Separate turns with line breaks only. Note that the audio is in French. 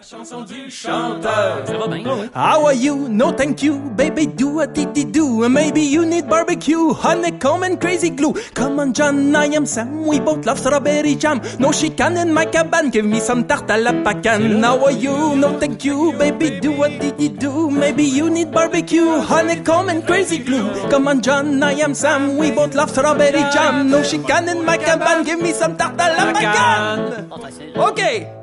chanson du chanteur.
Ça va bien.
How are you? No thank you, baby do a dee do. Maybe you need barbecue, honeycomb and crazy glue. Come on John, I am Sam, we both love strawberry jam. No chican in my cabin, give me some tarte à la pacane. How are you? No thank you, baby do a dee do. Maybe you need barbecue, honeycomb and crazy glue. Come on John, I am Sam, we both love strawberry jam. No chican in my cabin, give me some tarte à la pacane.
Pas facile.
OK.